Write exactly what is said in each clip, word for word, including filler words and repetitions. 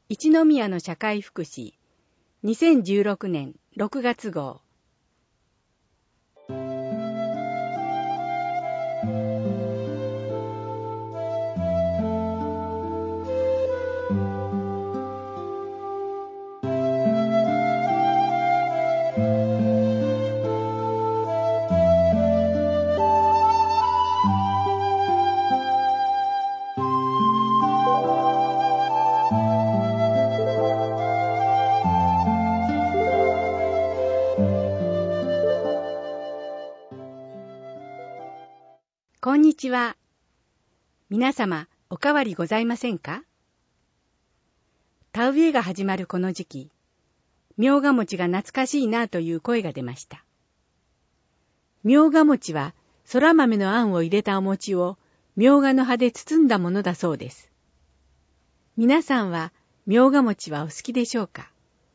一宮の社会福祉にせんじゅうろくねんろくがつ号。こんにちは。皆様、おかわりございませんか？田植えが始まるこの時期、みょうが餅が懐かしいなという声が出ました。みょうが餅は、そら豆のあんを入れたお餅を、みょうがの葉で包んだものだそうです。皆さんは、みょうが餅はお好きでしょうか？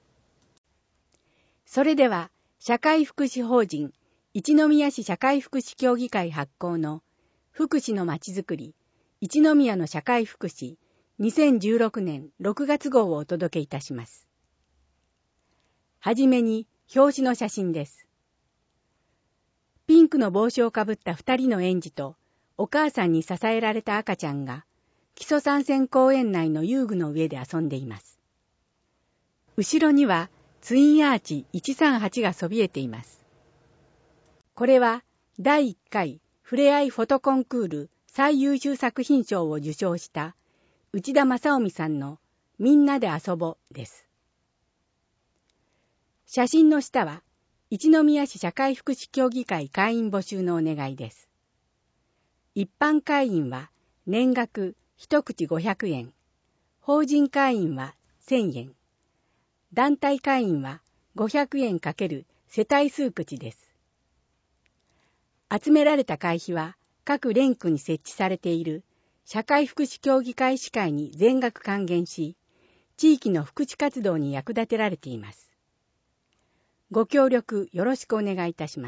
それでは、社会福祉法人、一宮市社会福祉協議会発行の、福祉のまちづくり、一宮の社会福祉、にせんじゅうろくねんろくがつ号をお届けいたします。はじめに、表紙の写真です。ピンクの帽子をかぶった二人の園児と、お母さんに支えられた赤ちゃんが、木曽山線公園内の遊具の上で遊んでいます。後ろには、ツインアーチいちさんはちがそびえています。これは、だいいっかい、ふれあいフォトコンクール最優秀作品賞を受賞した内田正臣さんのみんなで遊ぼです。写真の下は一宮市社会福祉協議会会員募集のお願いです。一般会員は年額一口ごひゃくえん、法人会員はせんえん、団体会員はごひゃくえんかける世帯数口です。集められた会費は各連区に設置されている社会福祉協議会士会に全額還元し、地域の福祉活動に役立てられています。ご協力よろしくお願いいたします。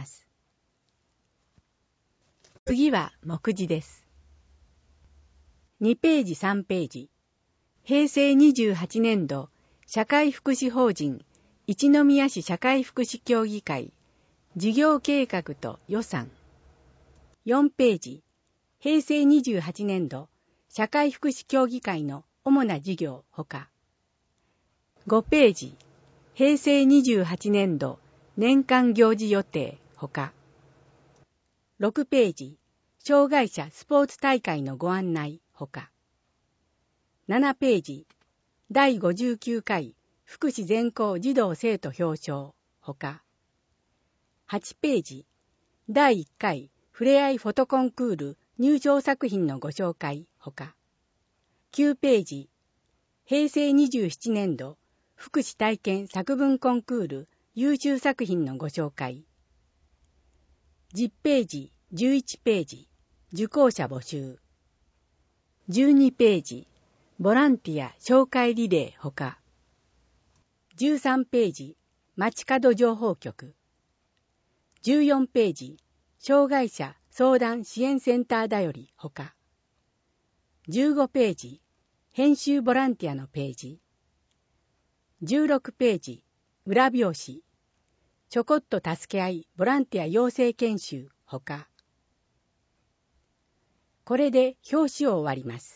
次は目次です。にページさんページ。へいせいにじゅうはちねんど社会福祉法人一宮市社会福祉協議会事業計画と予算。よんページ、へいせいにじゅうはちねんど社会福祉協議会の主な事業ほか。ごページ、へいせいにじゅうはちねんど年間行事予定ほか。ろくページ、障害者スポーツ大会のご案内ほか。ななページ、だいごじゅうきゅうかい福祉全校児童生徒表彰ほか。はちページ、だいいっかいふれあいフォトコンクール入賞作品のご紹介ほか。きゅうページ、へいせいにじゅうななねんど福祉体験作文コンクール優秀作品のご紹介。じゅっページ、じゅういちページ、受講者募集。じゅうにページ、ボランティア紹介リレーほか。じゅうさんページ、街角情報局。じゅうよんページ、障害者相談支援センターだよりほか。じゅうごページ、編集ボランティアのページ。じゅうろくページ、裏表紙。ちょこっと助け合いボランティア養成研修ほか。これで表紙を終わります。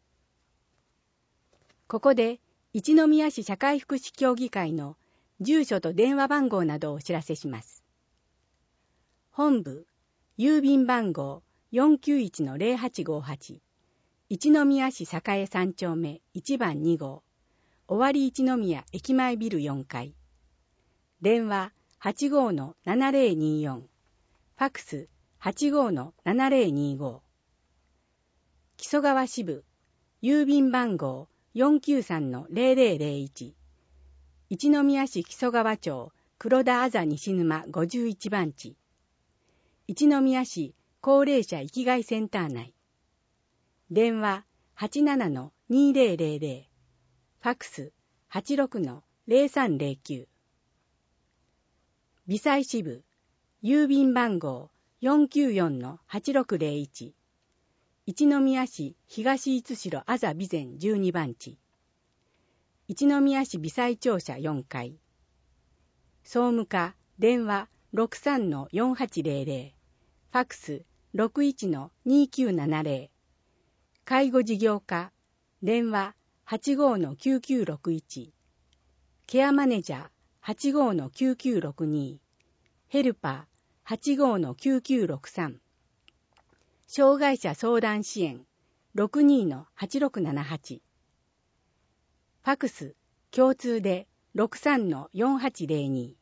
ここで一宮市社会福祉協議会の住所と電話番号などをお知らせします。本部郵便番号 よんきゅういちのゼロはちごはち 一宮市栄さんちょうめいちばんにごう尾張一宮駅前ビルよんかい。電話 はちごーのななぜろによん、ファクス はちごーのななぜろにご。木曽川支部郵便番号 よんきゅうさんのゼロゼロゼロいち 一宮市木曽川町黒田あざ西沼ごじゅういちばんち。一宮市高齢者生きがいセンター内。電話 はちななのにぜろぜろぜろ、ファクス はちろくのゼロさんゼロきゅう。美西支部郵便番号 よんきゅうよんのはちろくゼロいち、一宮市東五代あざ備前じゅうにばんち。 一宮市微細庁舎よんかい。総務課電話 ろくさんのよんはちゼロゼロ、ファクス ろくいちのにきゅうななゼロ、介護事業課電話 はちごのきゅうきゅうろくいち、ケアマネージャー はちごのきゅうきゅうろくに、ヘルパー はちごのきゅうきゅうろくさん、障害者相談支援 ろくにのはちろくななはち、ファクス共通で ろくさんのよんはちゼロに、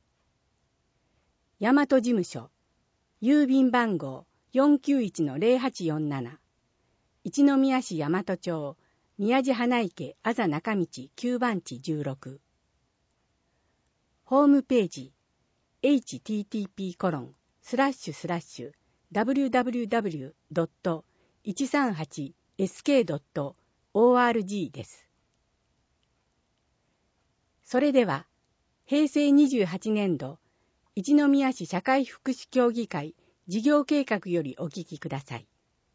大和事務所郵便番号 よんきゅういちのゼロはちよんなな、一宮市大和町宮地花池あざ中道きゅうばんちじゅうろく、ホームページ エイチティーティーピーコロンスラッシュスラッシュダブリューダブリューダブリュードットいちさんはちエスケードットオーアールジー です。それでは、平成にじゅうはちねんど一宮市社会福祉協議会事業計画よりお聞きください。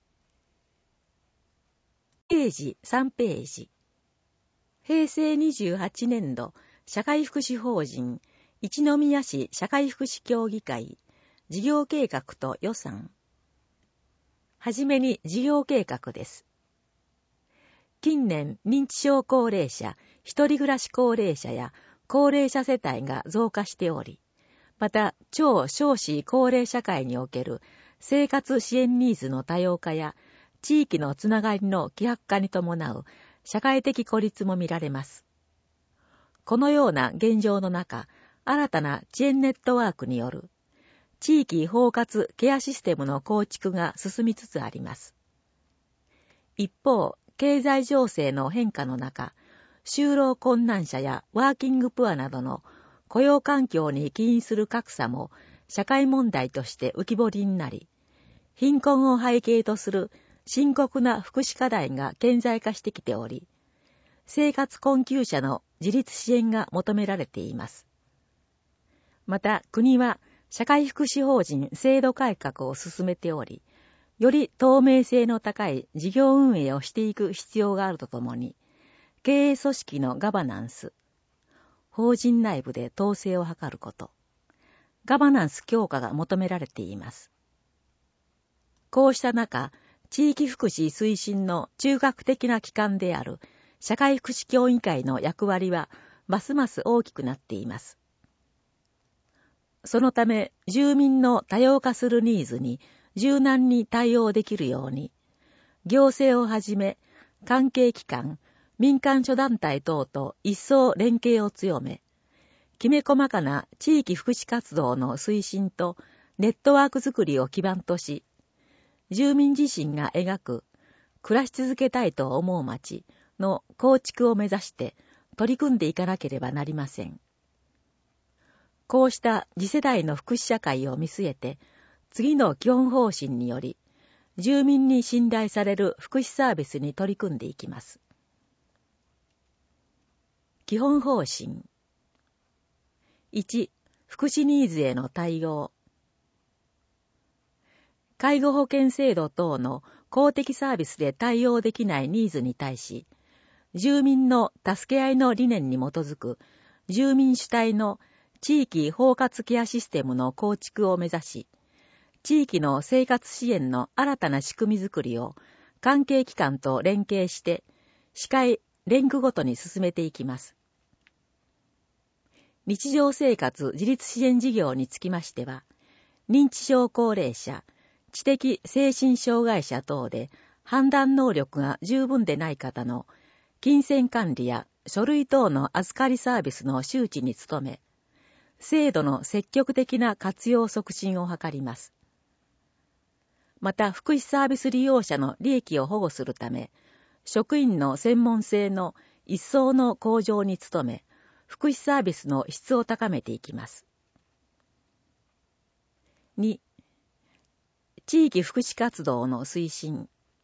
ページさんページ。平成にじゅうはちねんど社会福祉法人一宮市社会福祉協議会事業計画と予算。はじめに事業計画です。近年認知症高齢者、一人暮らし高齢者や高齢者世帯が増加しており、また超少子高齢社会における生活支援ニーズの多様化や地域のつながりの希薄化に伴う社会的孤立も見られます。このような現状の中、新たな支援ネットワークによる地域包括ケアシステムの構築が進みつつあります。一方、経済情勢の変化の中、就労困難者やワーキングプアなどの雇用環境に起因する格差も社会問題として浮き彫りになり、貧困を背景とする深刻な福祉課題が顕在化してきており、生活困窮者の自立支援が求められています。また国は社会福祉法人制度改革を進めており、より透明性の高い事業運営をしていく必要があるとともに、経営組織のガバナンス、法人内部で統制を図ること、ガバナンス強化が求められています。こうした中、地域福祉推進の中核的な機関である社会福祉協議会の役割はますます大きくなっています。そのため、住民の多様化するニーズに柔軟に対応できるように、行政をはじめ関係機関、民間諸団体等と一層連携を強め、きめ細かな地域福祉活動の推進とネットワークづくりを基盤とし、住民自身が描く暮らし続けたいと思う街の構築を目指して取り組んでいかなければなりません。こうした次世代の福祉社会を見据えて、次の基本方針により、住民に信頼される福祉サービスに取り組んでいきます。基本方針。いち、福祉ニーズへの対応。介護保険制度等の公的サービスで対応できないニーズに対し、住民の助け合いの理念に基づく住民主体の地域包括ケアシステムの構築を目指し、地域の生活支援の新たな仕組みづくりを関係機関と連携して、市会・連区ごとに進めていきます。日常生活自立支援事業につきましては、認知症高齢者、知的精神障害者等で判断能力が十分でない方の金銭管理や書類等の預かりサービスの周知に努め、制度の積極的な活用促進を図ります。また、福祉サービス利用者の利益を保護するため、職員の専門性の一層の向上に努め、福祉サービスの質を高めていきます。に、地域福祉活動の推進。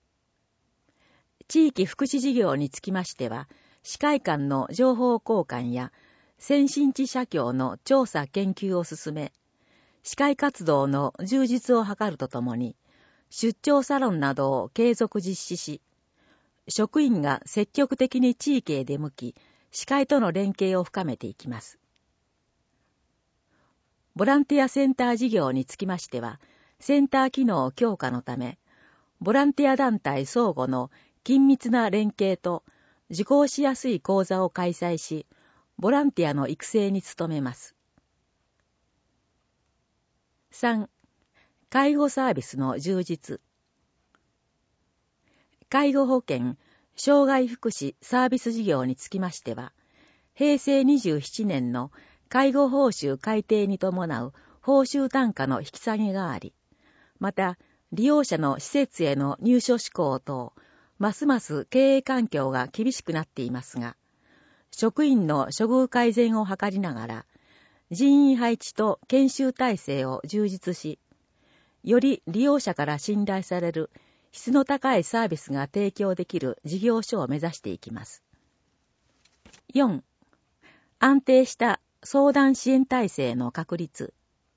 地域福祉事業につきましては、市会間の情報交換や先進地社協の調査研究を進め、市会活動の充実を図るとともに、出張サロンなどを継続実施し、職員が積極的に地域へ出向き、 司会との連携を深めていきます。ボランティアセンター事業につきましては、センター機能強化のため、ボランティア団体相互の緊密な連携と受講しやすい講座を開催し、ボランティアの育成に努めます。さん. 介護サービスの充実。介護保険、障害福祉サービス事業につきましては、へいせいにじゅうななねんの介護報酬改定に伴う報酬単価の引き下げがあり、また利用者の施設への入所志向等、ますます経営環境が厳しくなっていますが、職員の処遇改善を図りながら、人員配置と研修体制を充実し、より利用者から信頼される質の高いサービスが提供できる事業所を目指していきます。よん. 安定した相談支援体制の確立。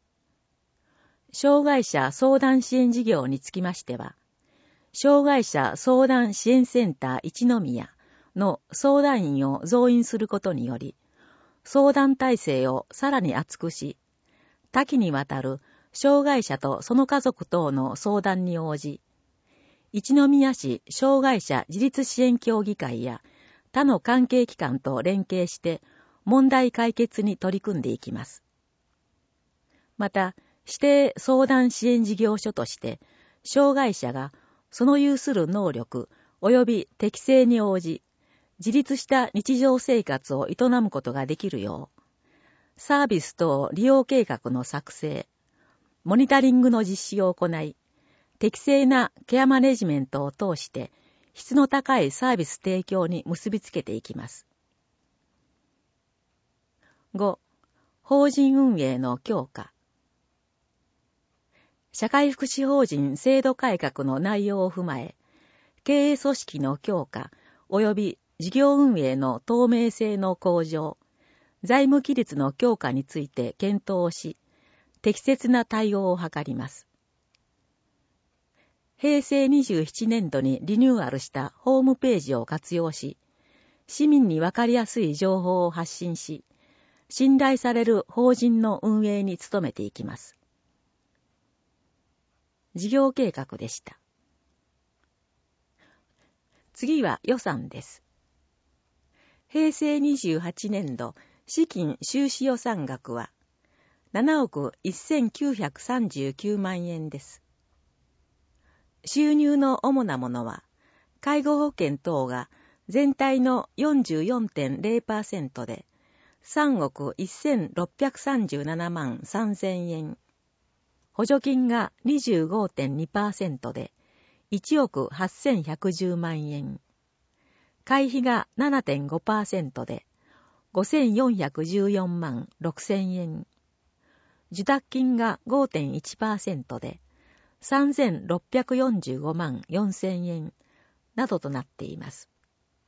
障害者相談支援事業につきましては、障害者相談支援センター一宮の相談員を増員することにより、相談体制をさらに厚くし、多岐にわたる障害者とその家族等の相談に応じ、一宮市障害者自立支援協議会や他の関係機関と連携して問題解決に取り組んでいきます。また、指定相談支援事業所として、障害者がその有する能力及び適性に応じ、自立した日常生活を営むことができるよう、サービス等利用計画の作成、モニタリングの実施を行い、適正なケアマネジメントを通して、質の高いサービス提供に結びつけていきます。ご. 法人運営の強化。社会福祉法人制度改革の内容を踏まえ、経営組織の強化及び事業運営の透明性の向上、財務規律の強化について検討をし、適切な対応を図ります。へいせいにじゅうななねんどにリニューアルしたホームページを活用し、市民にわかりやすい情報を発信し、信頼される法人の運営に努めていきます。事業計画でした。次は予算です。へいせいにじゅうはちねんど資金収支予算額はななおくせんきゅうひゃくさんじゅうきゅうまんえんです。収入の主なものは、介護保険等が全体の よんじゅうよんてんれいパーセント でさんおくせんろっぴゃくさんじゅうななまんさんぜんえん、補助金が にじゅうごてんにパーセント でいちおくはっせんひゃくじゅうまんえん、会費が ななてんごパーセント でごせんよんひゃくじゅうよんまんろくせんえん、受託金が ごてんいちパーセント でさんぜんろっぴゃくよんじゅうごまんよんせんえんなどとなっています。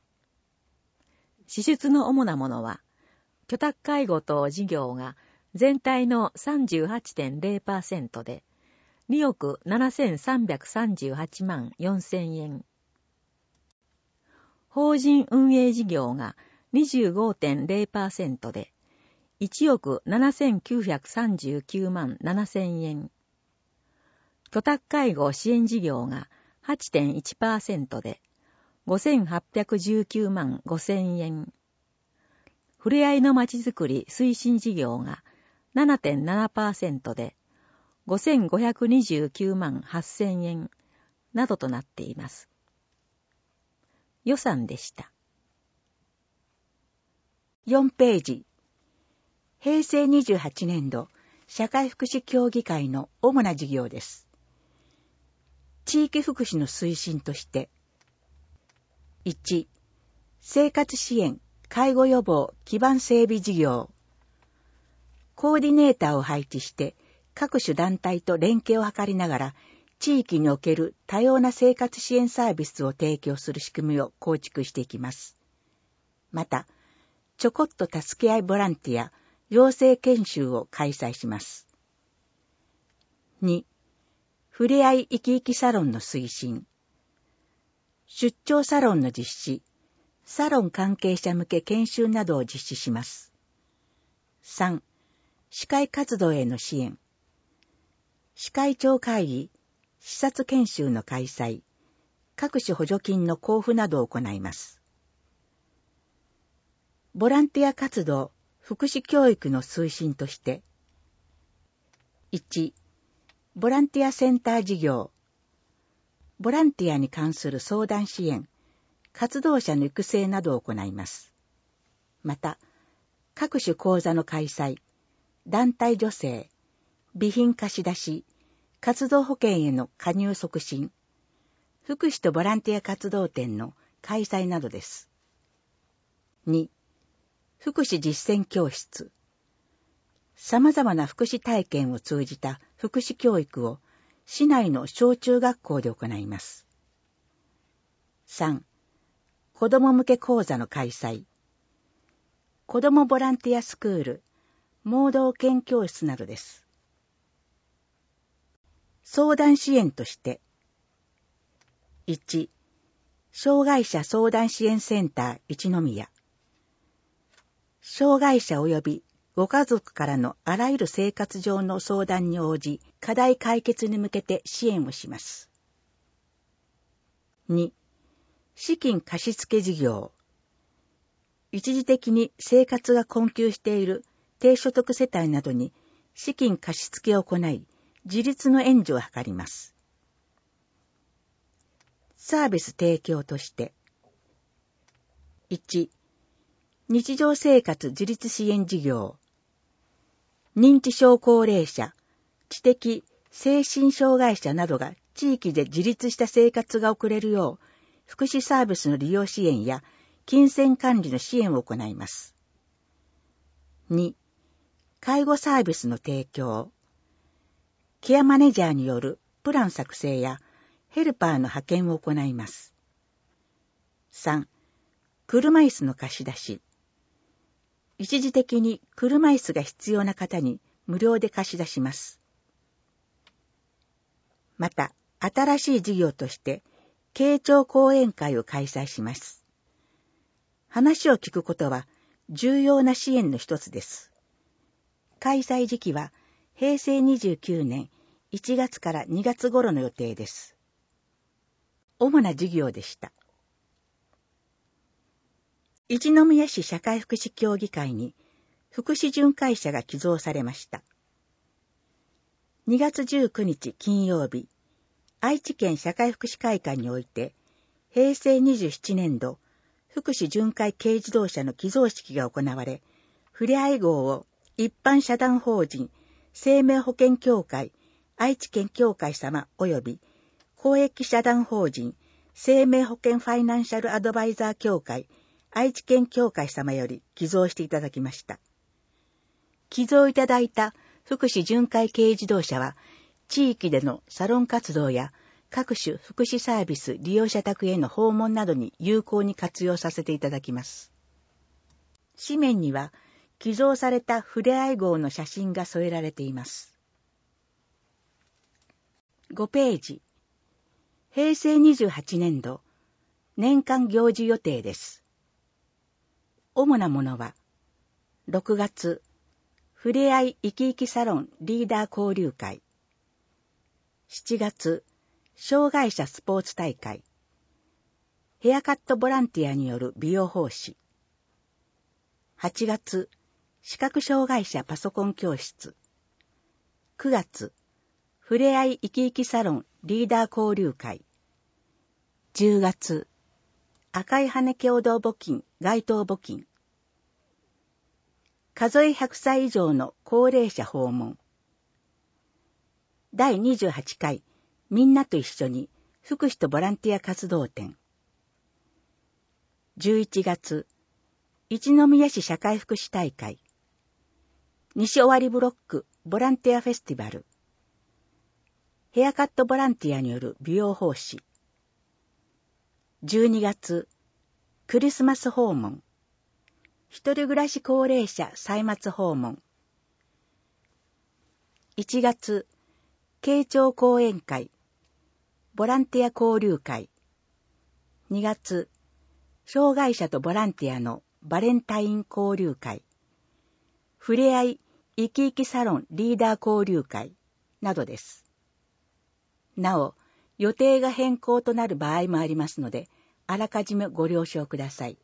支出の主なものは、居宅介護等事業が全体の さんじゅうはちてんれいパーセント でにおくななせんさんびゃくさんじゅうはちまんよんせんえん、法人運営事業が にじゅうごてんれいパーセント でいちおくななせんきゅうひゃくさんじゅうきゅうまんななせんえん、居宅介護支援事業が はちてんいちパーセント でごせんはっぴゃくじゅうきゅうまんごせんえん、ふれあいのまちづくり推進事業が ななてんななパーセント でごせんごひゃくにじゅうきゅうまんはっせんえんなどとなっています。予算でした。 よんページ。へいせいにじゅうはちねんど社会福祉協議会の主な事業です。地域福祉の推進として、いち. 生活支援、介護予防基盤整備事業。コーディネーターを配置して各種団体と連携を図りながら地域における多様な生活支援サービスを提供する仕組みを構築していきます。また、ちょこっと助け合いボランティア、養成研修を開催します。に. ふれあい生き生きサロンの推進。出張サロンの実施、 サロン関係者向け研修などを実施します。さん、司会活動への支援。司会長会議、視察研修の開催、各種補助金の交付などを行います。ボランティア活動、福祉教育の推進として、いち、ボランティアセンター事業。ボランティアに関する相談支援、活動者の育成などを行います。また、各種講座の開催、団体助成、備品貸し出し、活動保険への加入促進、福祉とボランティア活動展の開催などです。に、福祉実践教室。様々な福祉体験を通じた福祉教育を市内の小中学校で行います。さん、子ども向け講座の開催。子どもボランティアスクール、盲導犬教室などです。相談支援として、いち、障害者相談支援センター一宮。障害者及びご家族からのあらゆる生活上の相談に応じ、課題解決に向けて支援をします。に、資金貸付事業。一時的に生活が困窮している低所得世帯などに資金貸付を行い、自立の援助を図ります。サービス提供として、いち、日常生活自立支援事業。認知症高齢者、知的、精神障害者などが地域で自立した生活が送れるよう、福祉サービスの利用支援や金銭管理の支援を行います。に、介護サービスの提供。ケアマネージャーによるプラン作成やヘルパーの派遣を行います。さん、車椅子の貸し出し。一時的に車椅子が必要な方に無料で貸し出します。また、新しい事業として、傾聴講演会を開催します。話を聞くことは重要な支援の一つです。開催時期はへいせいにじゅうきゅうねんいちがつからにがつ頃の予定です。主な事業でした。一宮市社会福祉協議会に福祉巡回者が寄贈されました。にがつじゅうくにち金曜日、愛知県社会福祉会館において、へいせいにじゅうななねんど福祉巡回軽自動車の寄贈式が行われ、ふれあい号を一般社団法人生命保険協会愛知県協会様及び公益社団法人生命保険ファイナンシャルアドバイザー協会愛知県協会様より寄贈していただきました。寄贈いただいた福祉巡回軽自動車は、地域でのサロン活動や各種福祉サービス利用者宅への訪問などに有効に活用させていただきます。紙面には、寄贈されたふれあい号の写真が添えられています。ごページ。へいせいにじゅうはちねんど、年間行事予定です。主なものは、ろくがつ、ふれあい生き生きサロンリーダー交流会。しちがつ、障害者スポーツ大会。ヘアカットボランティアによる美容奉仕。はちがつ、視覚障害者パソコン教室。くがつ、ふれあい生き生きサロンリーダー交流会。じゅうがつ、赤い羽共同募金街頭募金。数えひゃくさい以上の高齢者訪問。だいにじゅうはちかいみんなと一緒に福祉とボランティア活動展。じゅういちがつ、一宮市社会福祉大会。西尾張ブロックボランティアフェスティバル。ヘアカットボランティアによる美容奉仕。じゅうにがつ、クリスマス訪問。一人暮らし高齢者歳末訪問。いちがつ、傾聴講演会。ボランティア交流会。にがつ、 障害者とボランティアのバレンタイン交流会、ふれあい生き生きサロンリーダー交流会などです。なお、予定が変更となる場合もありますので、あらかじめご了承ください。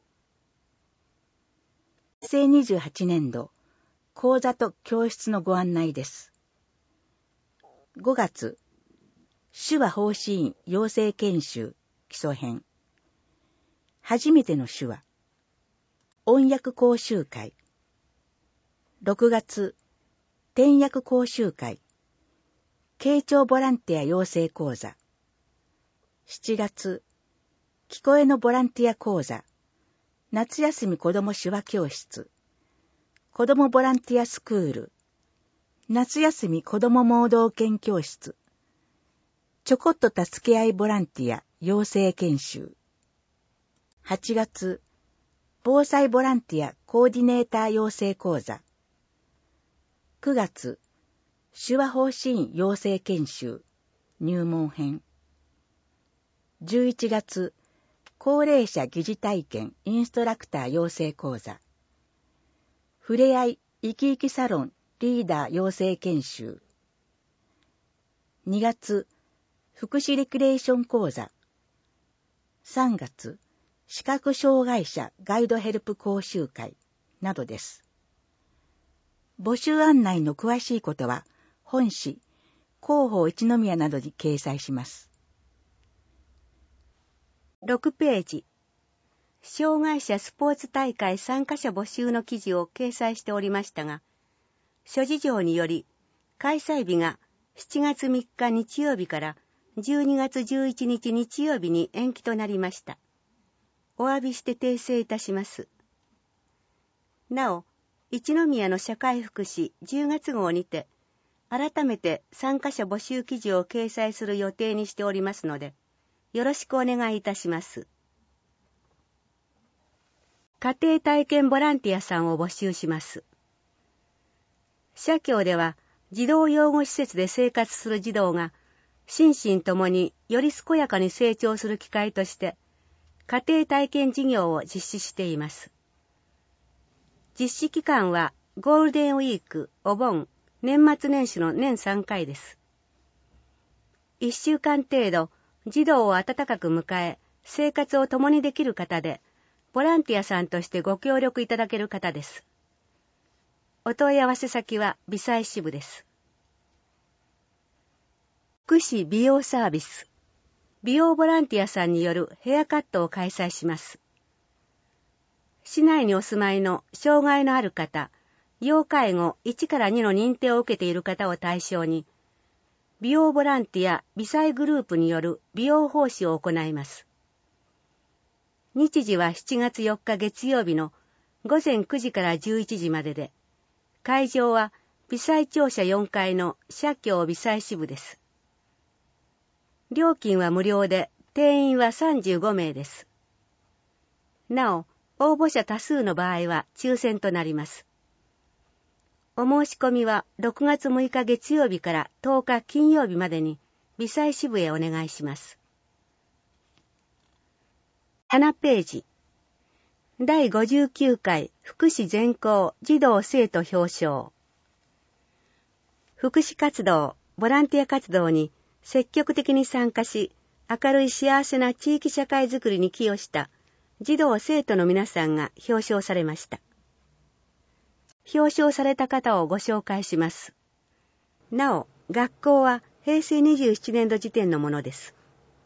へいせいにじゅうはちねんど、講座と教室のご案内です。ごがつ、手話奉仕員養成研修基礎編。初めての手話。音訳講習会。ろくがつ、転訳講習会。傾聴ボランティア養成講座。しちがつ、聞こえのボランティア講座。夏休み子ども手話教室。子どもボランティアスクール。夏休み子ども盲導犬教室。ちょこっと助け合いボランティア養成研修。はちがつ、防災ボランティアコーディネーター養成講座。くがつ、手話奉仕員養成研修入門編。じゅういちがつ、高齢者疑似体験インストラクター養成講座。ふれあい生き生きサロンリーダー養成研修。にがつ、福祉レクリエーション講座。さんがつ、視覚障害者ガイドヘルプ講習会などです。募集案内の詳しいことは、本誌、広報一宮などに掲載します。 ろくページ。障害者スポーツ大会参加者募集の記事を掲載しておりましたが、諸事情により、開催日がしちがつみっか日曜日からじゅうにがつじゅういちにち日曜日に延期となりました。お詫びして訂正いたします。なお、一宮の社会福祉じゅうがつ号にて、改めて参加者募集記事を掲載する予定にしておりますので、よろしくお願いいたします。家庭体験ボランティアさんを募集します。社協では、児童養護施設で生活する児童が、心身ともにより健やかに成長する機会として、家庭体験事業を実施しています。実施期間はゴールデンウィーク、お盆、年末年始の年さんかいです。いっしゅうかん程度、児童を温かく迎え、生活を共にできる方で、ボランティアさんとしてご協力いただける方です。お問い合わせ先は美西支部です。福祉美容サービス。美容ボランティアさんによるヘアカットを開催します。市内にお住まいの障害のある方、要介護いちからにの認定を受けている方を対象に、美容ボランティア美西グループによる美容奉仕を行います。日時はしちがつよっか月曜日のごぜんくじからじゅういちじまでで、会場は美西庁舎よんかいの社協美西支部です。料金は無料で、定員はさんじゅうごめいです。なお、応募者多数の場合は抽選となります。お申し込みはろくがつむいか月曜日からとおか金曜日までに美西支部へお願いします。ななページ。だいごじゅうきゅうかい福祉全校児童生徒表彰。福祉活動、ボランティア活動に積極的に参加し、明るい幸せな地域社会づくりに寄与した児童生徒の皆さんが表彰されました。表彰された方をご紹介します。なお、学校はへいせいにじゅうななねんど時点のものです。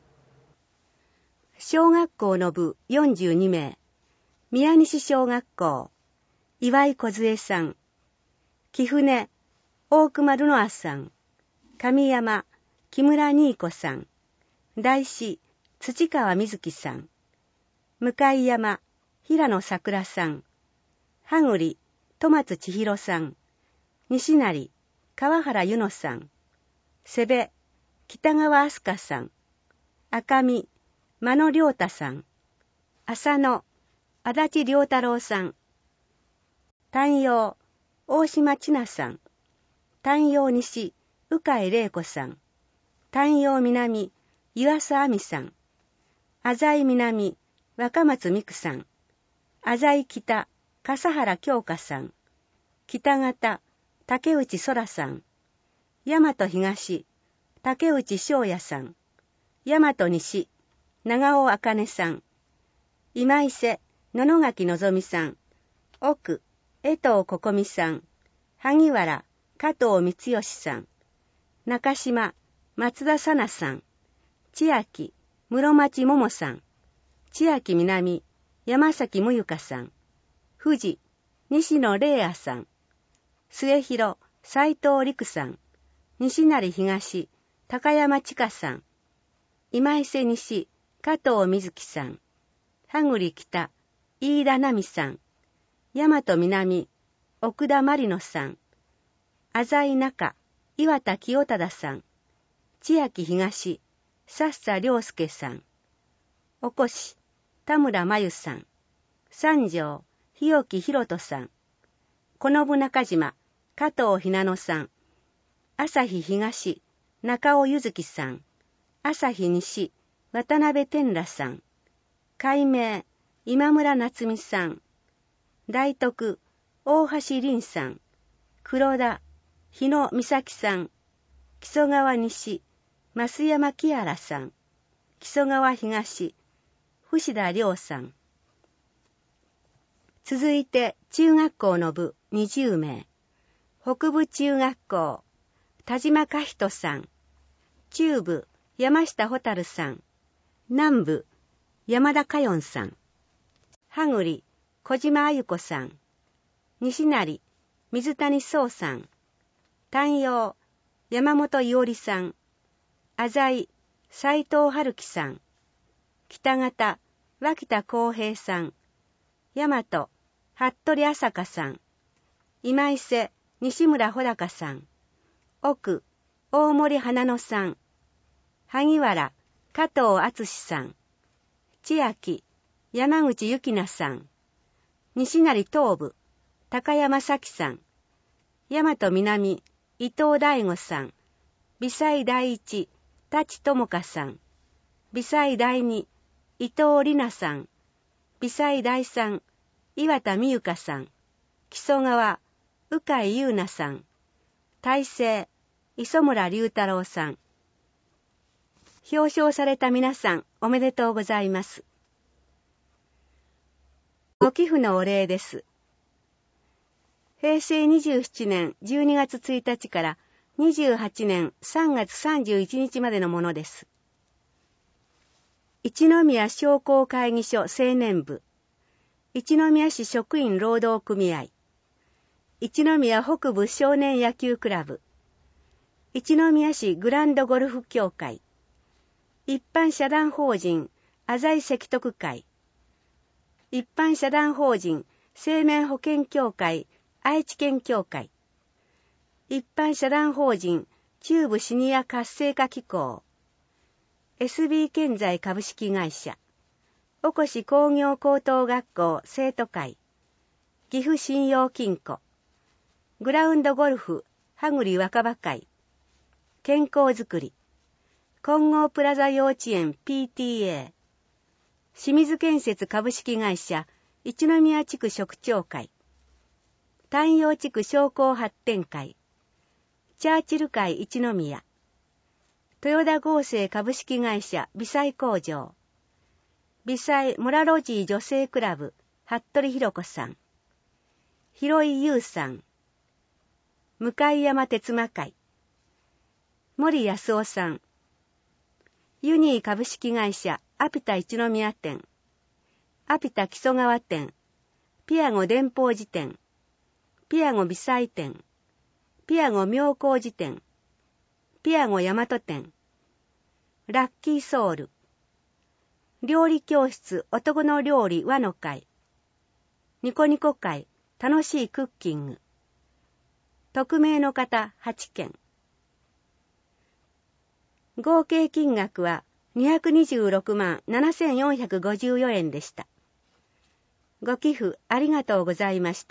小学校の部よんじゅうにめい、宮西小学校、岩井梢さん、貴船、大熊ルノアさん、神山、木村新子さん、大師、土川瑞希さん、向山、平野桜さん、羽栗、戸松千尋さん、西成、川原由乃さん、瀬部、北川明日香さん、赤見、間野良太さん、浅野、足立良太郎さん、丹陽、大島千奈さん、丹陽西、鵜飼玲子さん、丹陽南、湯浅亜美さん、浅井南、 若松美久さん。浅井北、笠原京香さん。北方、竹内空さん。大和東、竹内翔也さん。大和西、長尾茜さん。今伊勢、野々垣のぞみさん。奥、江藤ここみさん。萩原、加藤光義さん。中島、松田さなさん。千秋、室町桃さん。千秋南、山崎むゆかさん。富士、西野玲也さん。末広、斉藤陸さん。西成東、高山千佳さん。今伊勢西、加藤瑞希さん。羽栗北、飯田奈美さん。大和南、奥田まりのさん。浅井中、岩田清忠さん。千秋東、佐々良介さん。おこし、田村真由さん。三条、日置博人さん。このぶ中島、加藤ひなのさん。朝日東、中尾ゆずきさん。朝日西、渡辺天羅さん。海明、今村夏美さん。大徳、大橋凛さん。黒田、日野美咲さん。木曽川西、増山木原さん。木曽川東、伏田亮さん。続いて中学校の部にじゅうめい。北部中学校、田島嘉人さん。中部、山下蛍さん。南部、山田佳代さん。羽栗、小島あゆ子さん。西成、水谷壮さん。丹陽、山本伊織さん。浅井、斉藤春樹さん。北方、脇田康平さん。大和、服部朝香さん。今伊勢、西村穂高さん。奥、大森花野さん。萩原、加藤敦さん。千秋、山口幸奈さん。西成東部、高山咲さん。大和南、伊藤大吾さん。美西第一、舘智香さん。美西第二、伊藤里奈さん。美西第三、岩田美由香さん。木曽川、鵜飼優奈さん。大成、磯村隆太郎さん。表彰された皆さん、おめでとうございます。ご寄付のお礼です。へいせいにじゅうななねんじゅうにがつついたちからにじゅうはちねんさんがつさんじゅういちにちまでのものです。一宮商工会議所青年部、一宮市職員労働組合、一宮北部少年野球クラブ、一宮市グランドゴルフ協会、一般社団法人浅井積徳会、一般社団法人生命保険協会愛知県協会、一般社団法人中部シニア活性化機構、エスビー 建材株式会社、おこし工業高等学校生徒会、岐阜信用金庫、グラウンドゴルフ羽栗若葉会、健康づくり、金剛プラザ幼稚園 ピーティーエー、清水建設株式会社一宮地区職長会、丹陽地区商工発展会、チャーチル会一宮、豊田合成株式会社微細工場、微細モラロジー女性クラブ服部博子さん、広井優さん、向山哲馬会、森康夫さん、ユニー株式会社アピタ一宮店、アピタ木曽川店、ピアゴ電報寺店、ピアゴ微細店、ピアゴ妙高寺店、ピアゴ大和店、ラッキーソウル、料理教室男の料理和の会、ニコニコ会楽しいクッキング、匿名の方はちけん。合計金額はにひゃくにじゅうろくまんななせんよんひゃくごじゅうよえんでした。ご寄付ありがとうございました。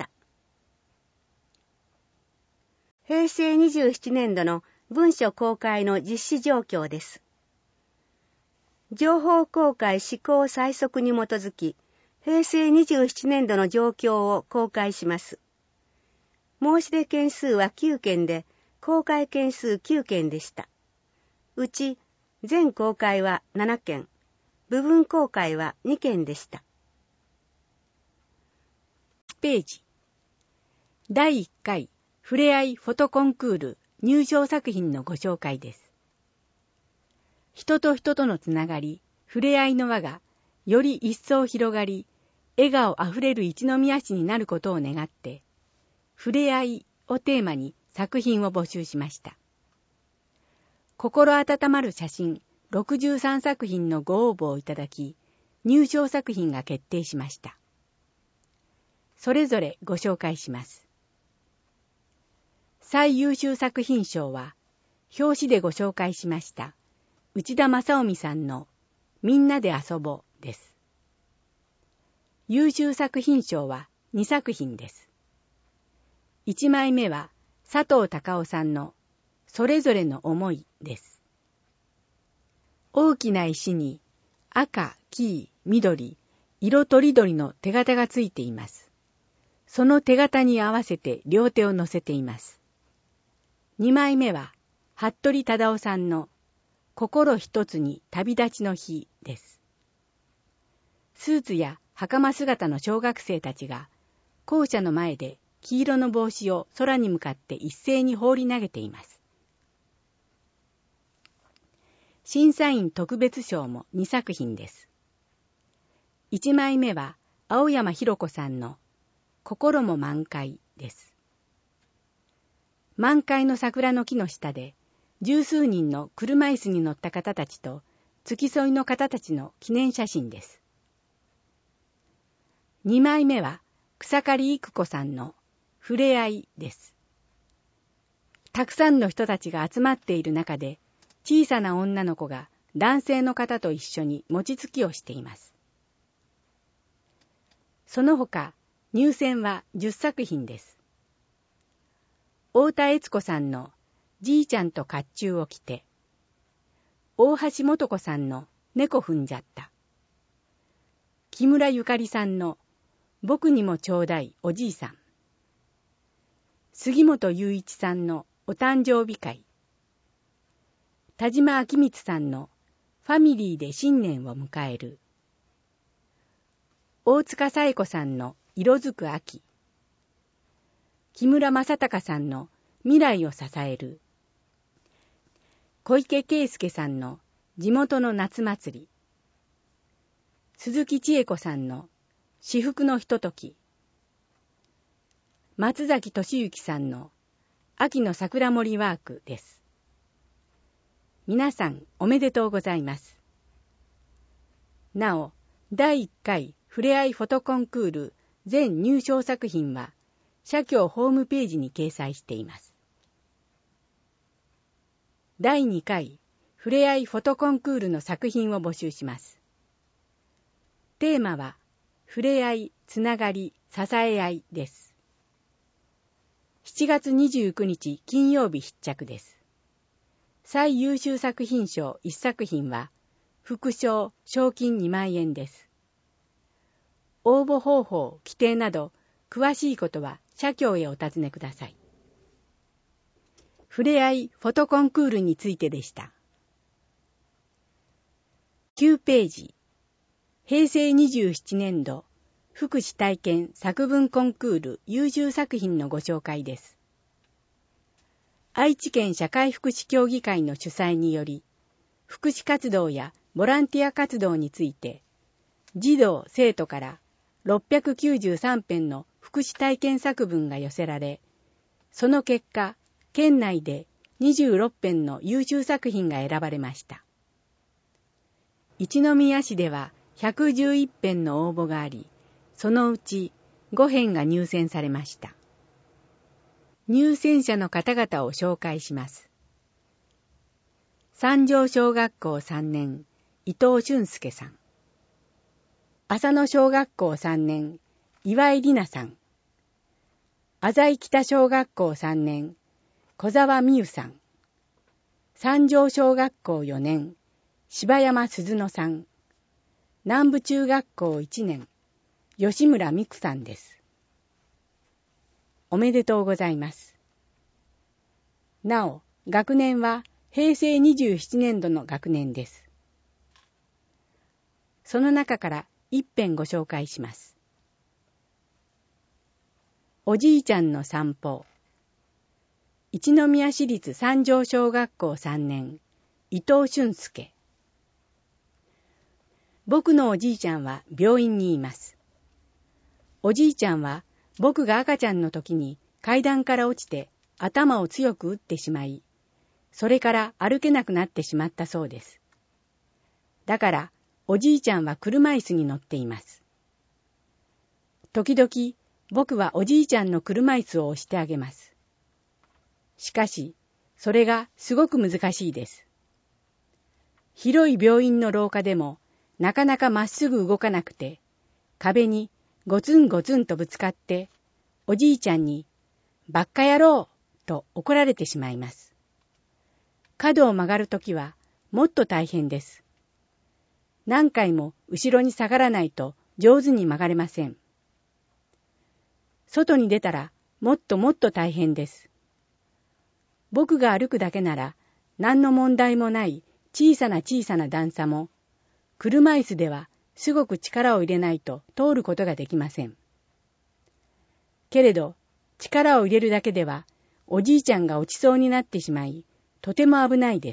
へいせいにじゅうななねんどの文書公開の実施状況です。 情報公開施行細則に基づき、へいせいにじゅうななねんどの状況を公開します。申し出件数はきゅうけんで、公開件数きゅうけんでした。うち、全公開はななけん、部分公開はにけんでした。 ページ。だいいっかいふれあいフォトコンクール入賞作品のご紹介です。人と人とのつながり、ふれあいの輪がより一層広がり、笑顔あふれる一宮市になることを願って、ふれあいをテーマに作品を募集しました。心温まる写真ろくじゅうさんさく品のご応募をいただき、入賞作品が決定しました。それぞれご紹介します。最優秀作品賞は、表紙でご紹介しました内田正臣さんのみんなで遊ぼうです。優秀作品賞はにさく品です。いちまいめは佐藤孝夫さんのそれぞれの思いです。大きな石に赤、黄、緑、色とりどりの手形がついています。その手形に合わせて両手を乗せています。にまいめは服部忠夫さんの心一つに旅立ちの日です。スーツや袴姿の小学生たちが校舎の前で黄色の帽子を空に向かって一斉に放り投げています。審査員特別賞もにさく品です。いちまいめは青山博子さんの心も満開です。満開の桜の木の下で十数人の車椅子に乗った方たちと付き添いの方たちの記念写真です。にまいめは草刈育子さんのふれあいです。たくさんの人たちが集まっている中で小さな女の子が男性の方と一緒に餅つきをしています。その他入選はじゅっさく品です。太田悦子さんのじいちゃんと甲冑を着て、大橋素子さんの猫踏んじゃった、木村ゆかりさんの僕にもちょうだいおじいさん、杉本雄一さんのお誕生日会、田島明光さんのファミリーで新年を迎える、大塚紗恵子さんの色づく秋、木村正隆さんの未来を支える、小池圭介さんの地元の夏祭り、鈴木千恵子さんの至福のひととき、松崎俊之さんの秋の桜森ワークです。皆さんおめでとうございます。なお、だいいっかいふれあいフォトコンクール全入賞作品は社協ホームページに掲載しています。だいにかいふれあいフォトコンクールの作品を募集します。テーマはふれあい、つながり、支え合いです。しちがつにじゅうくにち金曜日必着です。最優秀作品賞いっさく品は副賞賞金にまんえんです。応募方法、規定など詳しいことは社協へお尋ねください。ふれあいフォトコンクールについてでした。きゅうページ、へいせいにじゅうななねんど福祉体験作文コンクール優秀作品のご紹介です。愛知県社会福祉協議会の主催により、福祉活動やボランティア活動について、児童・生徒からろっぴゃくきゅうじゅうさんぺんの福祉体験作文が寄せられ、その結果、県内でにじゅうろっぺんの優秀作品が選ばれました。一宮市ではひゃくじゅういっぺんの応募があり、そのうちごへんが入選されました。入選者の方々を紹介します。三条小学校さんねん、伊藤俊介さん。浅野小学校さんねん、岩井里奈さん。浅井北小学校さんねん、小沢美優さん。三条小学校よねん、 柴山鈴乃さん。南部中学校いちねん、吉村美久さんです。おめでとうございます。なお、学年はへいせいにじゅうななねんどの学年です。その中から一編ご紹介します。おじいちゃんの散歩。一宮市立三条小学校さんねん、伊藤俊介。僕のおじいちゃんは病院にいます。おじいちゃんは僕が赤ちゃんの時に階段から落ちて頭を強く打ってしまい、それから歩けなくなってしまったそうです。だからおじいちゃんは車椅子に乗っています。時々僕はおじいちゃんの車椅子を押してあげます。しかし、それがすごく難しいです。広い病院の廊下でもなかなかまっすぐ動かなくて、壁にゴツンゴツンとぶつかって、おじいちゃんに、ばっかやろうと怒られてしまいます。角を曲がるときはもっと大変です。何回も後ろに下がらないと上手に曲がれません。外に出たらもっともっと大変です。僕が歩くだけなら何の問題もない小さな小さな段差も、車椅子ではすごく力を入れないと通ることができません。けれど、力を入れるだけではおじいちゃんが落ちそうになってしまい、とても危ないです。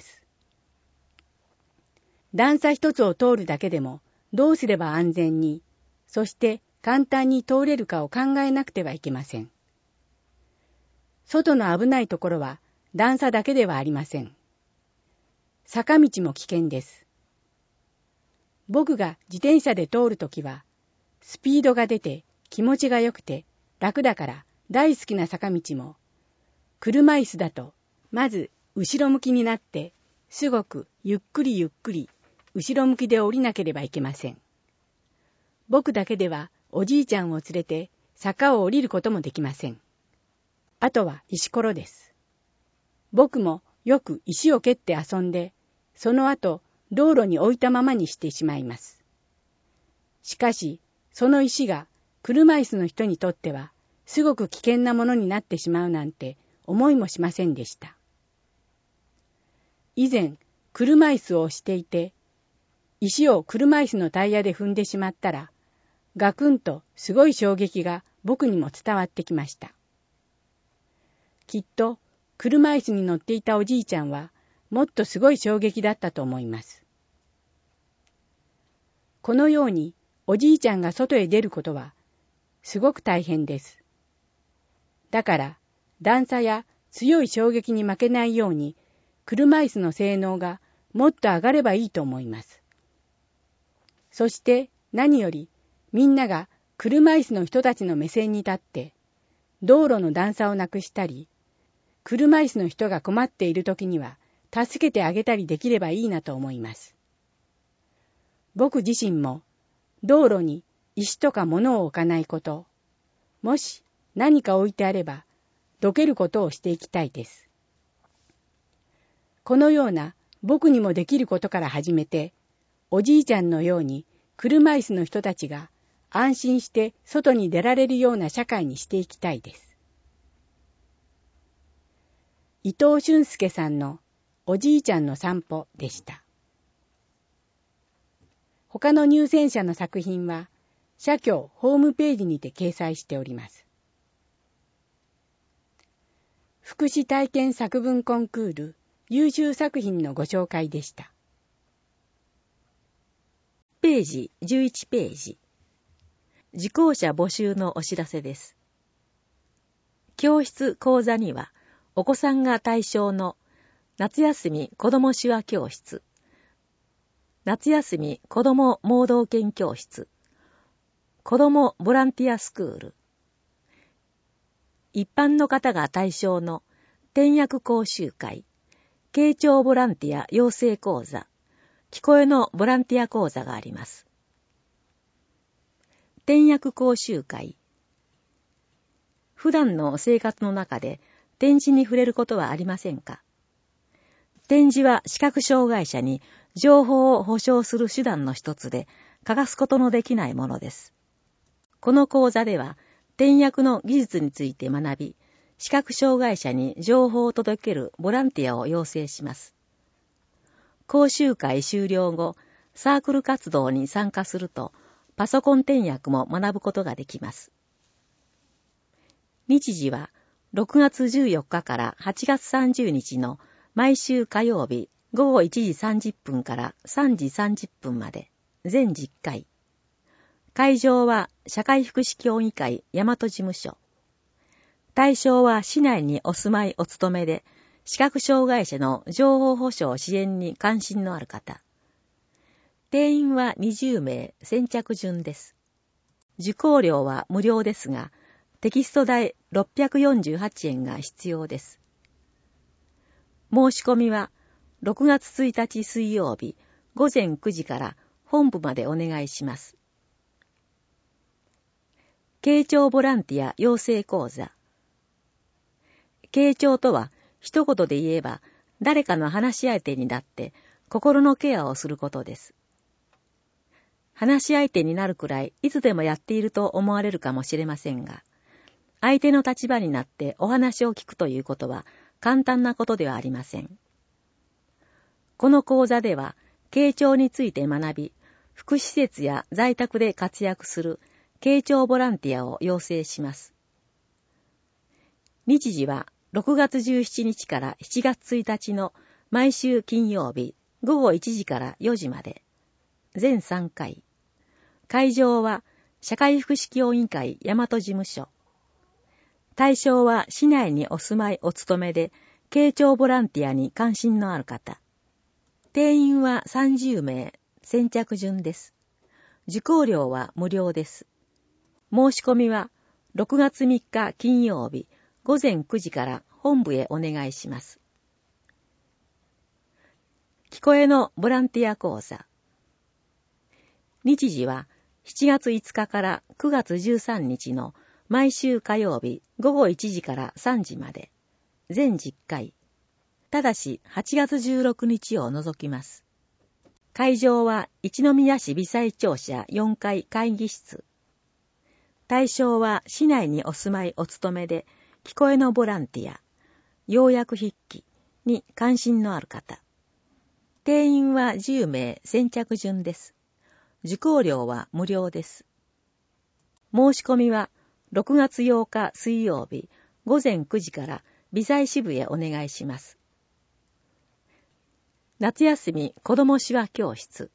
段差一つを通るだけでもどうすれば安全に、そして簡単に通れるかを考えなくてはいけません。外の危ないところは段差だけではありません。坂道も危険です。僕が自転車で通るときは、スピードが出て気持ちが良くて楽だから大好きな坂道も、車椅子だとまず後ろ向きになって、すごくゆっくりゆっくり後ろ向きで降りなければいけません。僕だけではおじいちゃんを連れて坂を降りることもできません。あとは石ころです。僕もよく石を蹴って遊んで、その後道路に置いたままにしてしまいます。しかし、その石が車椅子の人にとってはすごく危険なものになってしまうなんて思いもしませんでした。以前、車椅子を押していて、石を車椅子のタイヤで踏んでしまったら、ガクンとすごい衝撃が僕にも伝わってきました。きっと車椅子に乗っていたおじいちゃんはもっとすごい衝撃だったと思います。このようにおじいちゃんが外へ出ることはすごく大変です。だから段差や強い衝撃に負けないように車椅子の性能がもっと上がればいいと思います。そして何よりみんなが車椅子の人たちの目線に立って道路の段差をなくしたり、車椅子の人が困っているときには助けてあげたりできればいいなと思います。僕自身も道路に石とか物を置かないこと、もし何か置いてあればどけることをしていきたいです。このような僕にもできることから始めて、おじいちゃんのように車椅子の人たちが安心して外に出られるような社会にしていきたいです。伊藤俊介さんのおじいちゃんの散歩でした。他の入選者の作品は社協ホームページにて掲載しております。福祉体験作文コンクール優秀作品のご紹介でした。 ページじゅういちページ。受講者募集のお知らせです。教室講座にはお子さんが対象の夏休み子ども手話教室、夏休み子ども盲導犬教室、子どもボランティアスクール、一般の方が対象の転訳講習会、傾聴ボランティア養成講座、聞こえのボランティア講座があります。転訳講習会。普段の生活の中で点字に触れることはありませんか？ 展示は視覚障害者に情報を保障する手段の一つで欠かすことのできないものです。この講座では点訳の技術について学び、視覚障害者に情報を届けるボランティアを養成します。講習会終了後、サークル活動に参加すると、パソコン点訳も学ぶことができます。日時はろくがつじゅうよっかからはちがつさんじゅうにちの毎週火曜日ごごいちじさんじゅっぷんからさんじさんじゅっぷんまで全じゅっかい。会場は社会福祉協議会大和事務所。対象は市内にお住まいお勤めで、視覚障害者の情報保障支援に関心のある方。定員はにじゅうめい、先着順です。受講料は無料ですが、テキスト代ろっぴゃくよんじゅうはちえんが必要です。申し込みはろくがつついたち水曜日ごぜんくじから本部までお願いします。傾聴ボランティア養成講座。傾聴とは一言で言えば誰かの話し相手になって心のケアをすることです。話し相手になるくらいいつでもやっていると思われるかもしれませんが、相手の立場になってお話を聞くということは簡単なことではありません。この講座では、傾聴について学び、福祉施設や在宅で活躍する傾聴ボランティアを養成します。日時はろくがつじゅうしちにちからしちがつついたちの毎週金曜日ごごいちじからよじまで、全さんかい。会場は社会福祉協議会大和事務所。対象は市内にお住まいお勤めで、傾聴ボランティアに関心のある方。定員はさんじゅうめい、先着順です。受講料は無料です。申し込みはろくがつみっか金曜日ごぜんくじから本部へお願いします。聞こえのボランティア講座。日時はしちがついつかからくがつじゅうさんにちの毎週火曜日ごごいちじからさんじまで、全じゅっかい。ただしはちがつじゅうろくにちを除きます。会場は一宮市微細庁舎よんかい会議室。対象は市内にお住まいお勤めで、聞こえのボランティア、要約筆記に関心のある方。定員はじゅうめい、先着順です。受講料は無料です。申し込みはろくがつようか水曜日ごぜんくじから微細支部へお願いします。夏休み子ども手話教室。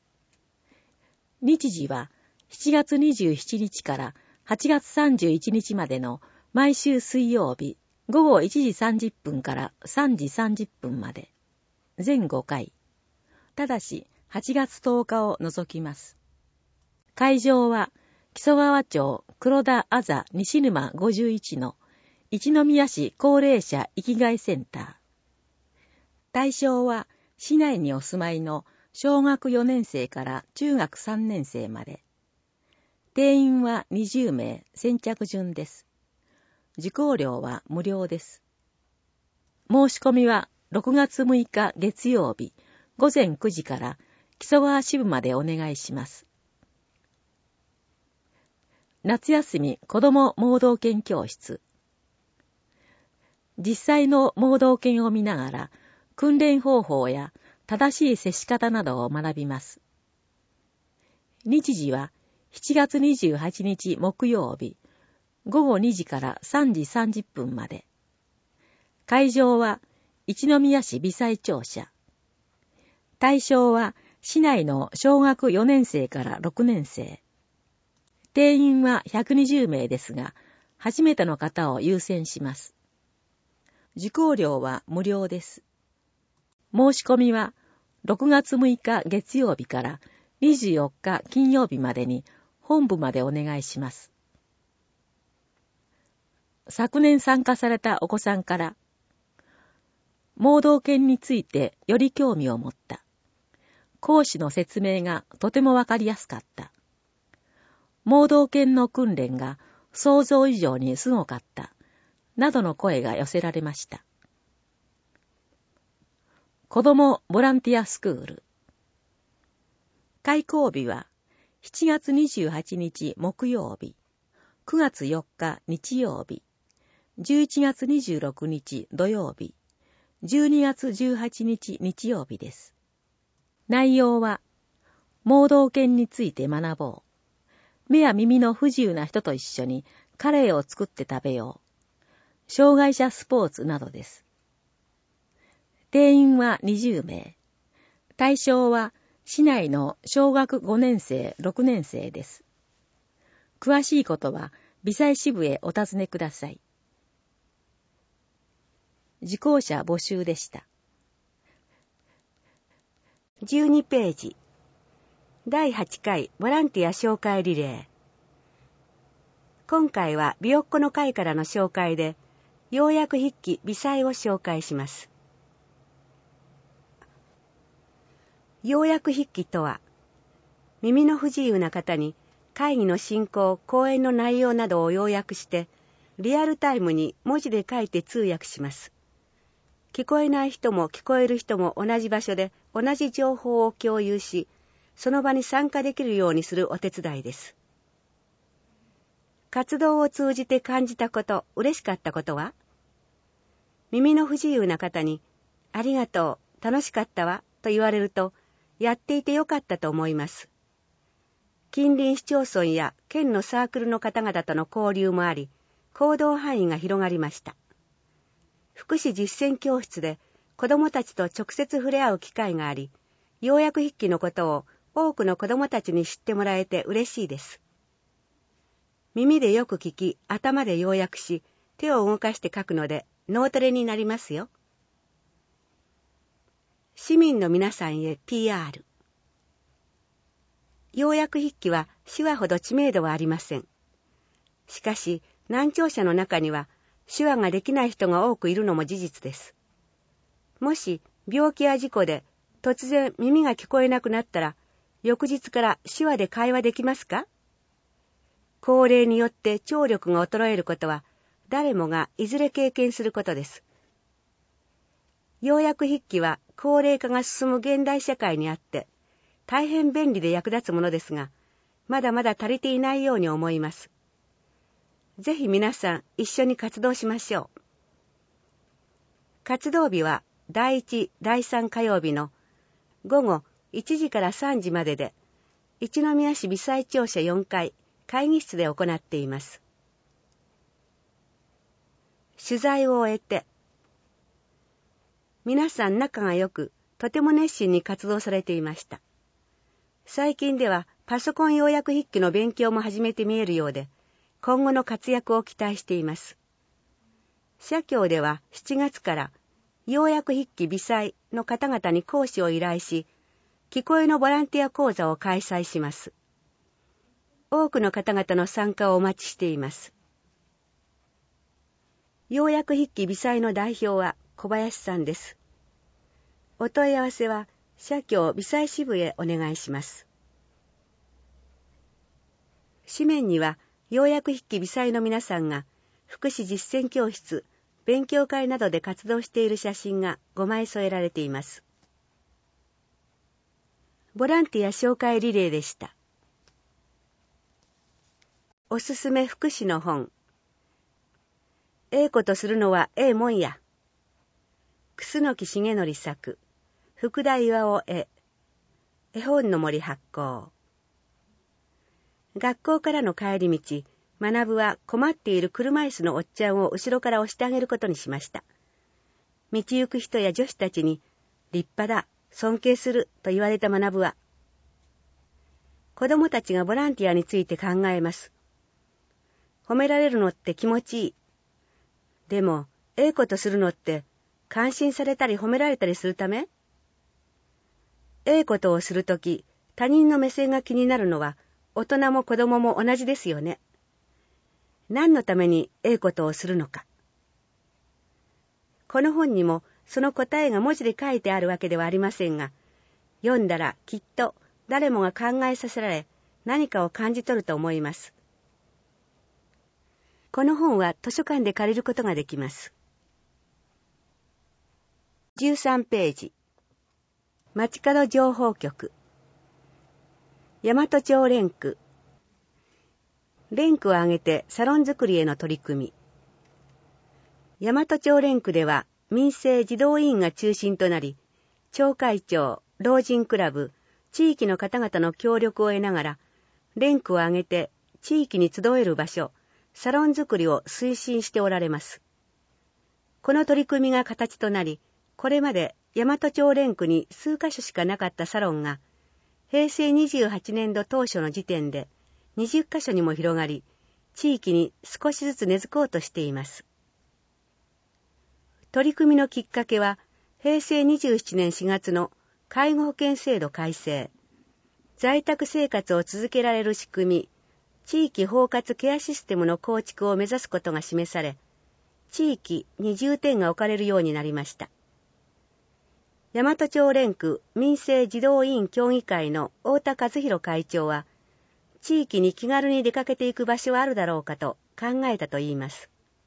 日時はしちがつにじゅうしちにちからはちがつさんじゅういちにちまでの毎週水曜日ごごいちじさんじゅっぷんからさんじさんじゅっぷんまで、全ごかい。ただしはちがつとおかを除きます。会場は木曽川町黒田あざ西沼ごじゅういちの一宮市高齢者生きがいセンター。対象は市内にお住まいの小学よねんせいから中学さんねんせいまで。定員はにじゅうめい、先着順です。受講料は無料です。申し込みはろくがつむいか月曜日ごぜんくじから木曽川支部までお願いします。夏休み子ども盲導犬教室。実際の盲導犬を見ながら訓練方法や正しい接し方などを学びます。日時はしちがつにじゅうはちにち木曜日ごごにじからさんじさんじゅっぷんまで。会場は一宮市微細庁舎。対象は市内の小学よねんせいからろくねんせい。定員はひゃくにじゅうめいですが、初めての方を優先します。受講料は無料です。申し込みはろくがつむいか月曜日からにじゅうよっか金曜日までに本部までお願いします。昨年参加されたお子さんから、盲導犬についてより興味を持った。講師の説明がとてもわかりやすかった。盲導犬の訓練が想像以上にすごかった。などの声が寄せられました。 子どもボランティアスクール。開講日はしちがつにじゅうはちにち木曜日、くがつよっか日曜日、じゅういちがつにじゅうろくにち土曜日、じゅうにがつじゅうはちにち日曜日です。内容は、盲導犬について学ぼう。目や耳の不自由な人と一緒にカレーを作って食べよう。障害者スポーツなどです。定員はにじゅうめい。対象は市内の小学ごねんせい、ろくねんせいです。詳しいことは微細支部へお尋ねください。受講者募集でした。 じゅうにページ。だいはちかいボランティア紹介リレー。今回はびよっこの会からの紹介で、要約筆記微細を紹介します。要約筆記とは、耳の不自由な方に会議の進行、講演の内容などを要約して、リアルタイムに文字で書いて通訳します。聞こえない人も聞こえる人も同じ場所で同じ情報を共有し、その場に参加できるようにするお手伝いです。活動を通じて感じたこと、嬉しかったことは？耳の不自由な方に、ありがとう、楽しかったわ、と言われると、やっていてよかったと思います。近隣市町村や県のサークルの方々との交流もあり、行動範囲が広がりました。福祉実践教室で子どもたちと直接触れ合う機会があり、要約筆記のことを多くの子どもたちに知ってもらえて嬉しいです。耳でよく聞き、頭で要約し、手を動かして書くので脳トレになりますよ。市民の皆さんへ ピーアール。要約筆記は手話ほど知名度はありません。しかし、難聴者の中には手話ができない人が多くいるのも事実です。もし病気や事故で突然耳が聞こえなくなったら、翌日から手話で会話できますか？高齢によって聴力が衰えることは誰もがいずれ経験することです。要約筆記は高齢化が進む現代社会にあって大変便利で役立つものですが、まだまだ足りていないように思います。ぜひ皆さん一緒に活動しましょう。活動日はだいいち、だいさん火曜日のごごいちじからさんじまでで、一宮市微細庁舎よんかい会議室で行っています。取材を終えて、皆さん仲が良く、とても熱心に活動されていました。最近ではパソコン要約筆記の勉強も始めて見えるようで、今後の活躍を期待しています。社協ではしちがつから要約筆記微細の方々に講師を依頼し、聞こえのボランティア講座を開催します。多くの方々の参加をお待ちしています。要約筆記微細の代表は小林さんです。お問い合わせは社協微細支部へお願いします。紙面には要約筆記微細の皆さんが福祉実践教室、勉強会などで活動している写真がごまい添えられています。ボランティア紹介リレーでした。おすすめ福祉の本。ええことするのはええもんや。楠木重則作、福田巌絵、絵本の森発行。学校からの帰り道、学は困っている車椅子のおっちゃんを後ろから押してあげることにしました。道行く人や女子たちに、立派だ、尊敬すると言われた学は、子供たちがボランティアについて考えます。褒められるのって気持ちいい。でも、ええことするのって、感心されたり褒められたりするため？ええことをするとき、他人の目線が気になるのは、大人も子供も同じですよね。何のためにええことをするのか。この本にもその答えが文字で書いてあるわけではありませんが、読んだらきっと誰もが考えさせられ、何かを感じ取ると思います。この本は図書館で借りることができます。じゅうさんページ。 町角情報局、大和町連区、連区を挙げてサロン作りへの取り組み。大和町連区では民生児童委員が中心となり、町会長、老人クラブ、地域の方々の協力を得ながら、連区を挙げて地域に集える場所、サロン作りを推進しておられます。この取り組みが形となり、これまで大和町連区に数カ所しかなかったサロンが、へいせいにじゅうはちねんど当初の時点でにじゅっカ所にも広がり、地域に少しずつ根付こうとしています。取り組みのきっかけは、へいせいにじゅうななねんしがつの介護保険制度改正、在宅生活を続けられる仕組み、地域包括ケアシステムの構築を目指すことが示され、地域に重点が置かれるようになりました。大和町連区民生児童委員協議会の太田和弘会長は、地域に気軽に出かけていく場所はあるだろうかと考えたといいます。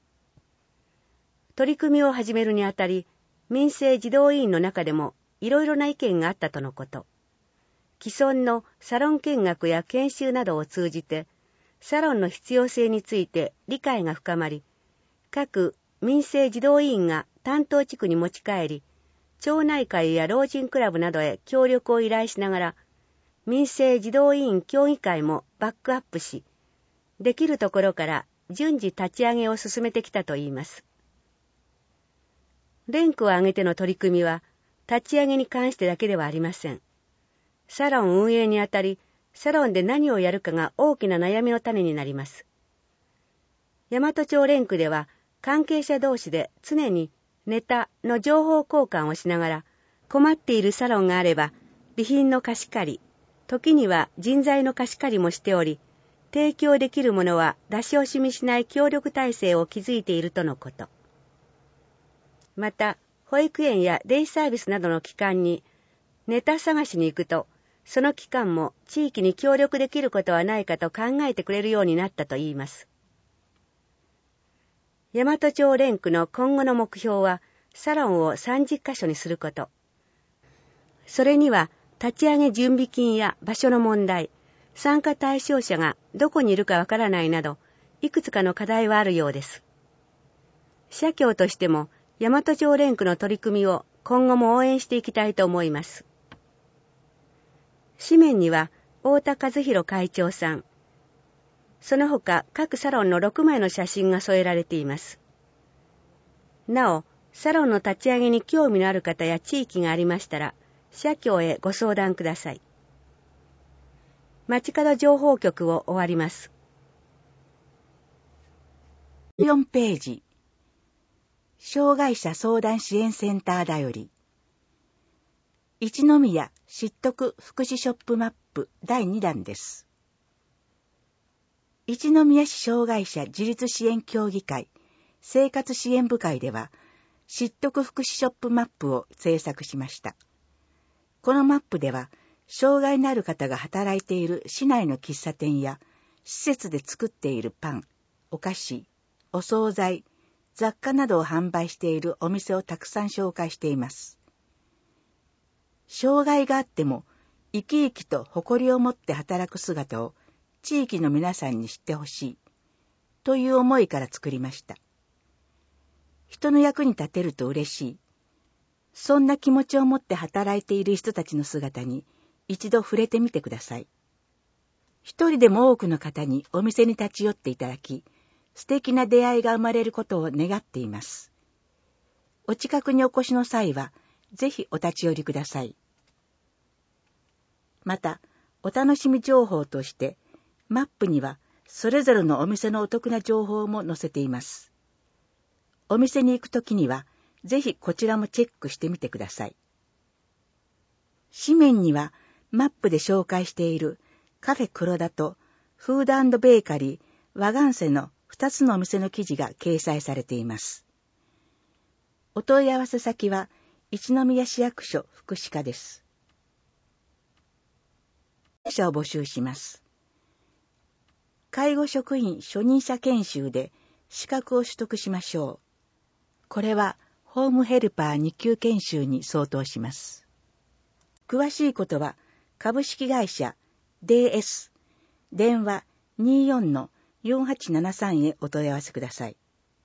取り組みを始めるにあたり、民生児童委員の中でもいろいろな意見があったとのこと。既存のサロン見学や研修などを通じて、サロンの必要性について理解が深まり、各民生児童委員が担当地区に持ち帰り、町内会や老人クラブなどへ協力を依頼しながら、民生児童委員協議会もバックアップし、できるところから順次立ち上げを進めてきたといいます。連区を挙げての取り組みは、立ち上げに関してだけではありません。サロン運営にあたり、サロンで何をやるかが大きな悩みの種になります。大和町連区では、関係者同士で常にネタの情報交換をしながら、困っているサロンがあれば、備品の貸し借り、時には人材の貸し借りもしており、提供できるものは出し惜しみしない協力体制を築いているとのこと。また、保育園やデイサービスなどの機関にネタ探しに行くと、その機関も地域に協力できることはないかと考えてくれるようになったといいます。大和町連区の今後の目標は、サロンをさんじゅっカ所にすること。それには、立ち上げ準備金や場所の問題、参加対象者がどこにいるかわからないなど、いくつかの課題はあるようです。社協としても、大和町連区の取り組みを今後も応援していきたいと思います。紙面には、太田和弘会長さん、その他各サロンのろくまいの写真が添えられています。なお、サロンの立ち上げに興味のある方や地域がありましたら、社協へご相談ください。町角情報局を終わります。 よんページ、障害者相談支援センターだより、一宮知得福祉ショップマップだいにだんです。一宮市障害者自立支援協議会生活支援部会では、知得福祉ショップマップを制作しました。このマップでは、障害のある方が働いている市内の喫茶店や施設で作っているパン、お菓子、お惣菜、雑貨などを販売しているお店をたくさん紹介しています。障害があっても生き生きと誇りを持って働く姿を地域の皆さんに知ってほしいという思いから作りました。人の役に立てると嬉しい。そんな気持ちを持って働いている人たちの姿に一度触れてみてください。一人でも多くの方にお店に立ち寄っていただき、素敵な出会いが生まれることを願っています。お近くにお越しの際は、ぜひお立ち寄りください。また、お楽しみ情報として、マップにはそれぞれのお店のお得な情報も載せています。お店に行くときには、ぜひこちらもチェックしてみてください。紙面には、マップで紹介しているカフェ黒田とフード&ベーカリー和元瀬のふたつのお店の記事が掲載されています。お問い合わせ先は、一宮市役所福祉課です。者を募集します。介護職員初任者研修で資格を取得しましょう。これはホームヘルパーに級研修に相当します。 詳しいことは株式会社 ディーエス 電話 にじゅうよん よんはちななさん へお問い合わせください。